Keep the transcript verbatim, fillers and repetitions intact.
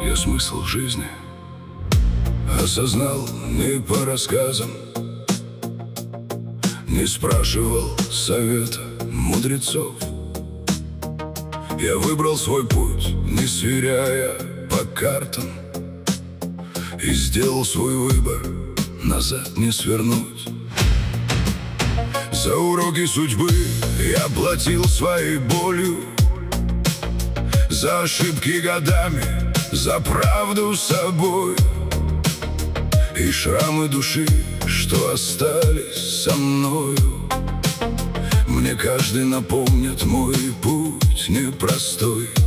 я смысл жизни осознал не по рассказам, не спрашивал совета мудрецов. Я выбрал свой путь, не сверяя по картам, и сделал свой выбор, назад не свернуть. За уроки судьбы я платил своей болью, за ошибки годами, за правду собой. И шрамы души, что остались со мною, мне каждый напомнит мой путь непростой.